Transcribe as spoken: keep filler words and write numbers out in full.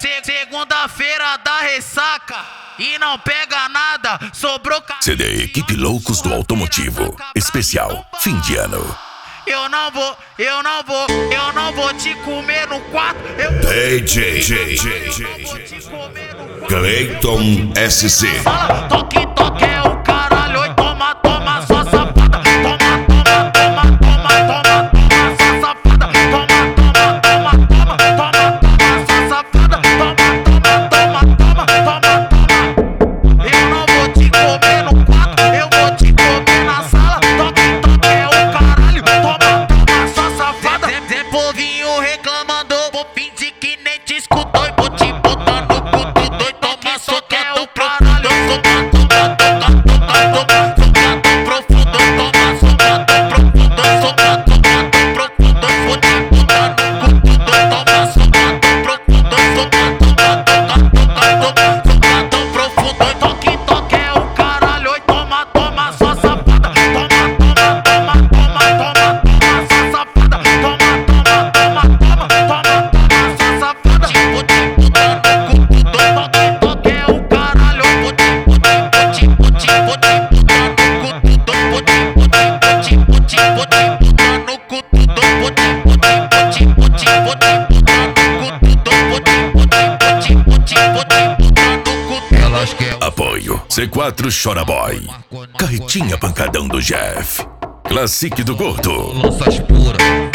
Segunda-feira da ressaca e não pega nada, sobrou ca... C D Equipe Loucos do Automotivo, especial fim de ano. Eu não vou, eu não vou, eu não vou te comer no quarto. Eu D J Clayton S C. Toque, toque é o caralho. Oi, toma, toma, sua safada. Toma, toma, toma, toma, toma, toma, sua safada. Toma, toma, toma, toma, toma, toma, sua safada. Toma, toma, toma, toma, toma, toma. Eu não vou te comer no quarto, eu vou te comer na sala. Toque, toque é o caralho. Toma, toma, sua safada. Zé povinho reclamando, vou fingir que nem te escutou e vou te botar no cu do doido. Toma, só que é o caralho. Soca, toca, toca, toca, toca, soca tão profundo. Toma, soca tão profundo, soca, toca tão profundo. Vou te botar no cu do doido. Toma, soca tão profundo, soca, toca, toca, toca, toca, soca tão profundo. Toque, toque é o caralho. Oi, toma, toma, sua safada. Toma, toma, toma, toma, toma, toma, sua safada. Toma, toma, toma, toma, toma, toma, sua safada. Vou te botar no cu do doido. Toque, toque é o caralho. Vou te, vou te, vou te, vou te, vou te botar no cu do doido. Vou te, vou te, vou te, vou te, vou te botar no cu do doido. Vou te, vou te, vou te, vou te, vou te botar no cu do doido. Vou te, vou te, vou te, vou te, vou te botar no cu do doido. Elas querem Apoio C quatro Chora Boy. Carretinha Pancadão do Jeff. Classique do Gordo. lanças puras.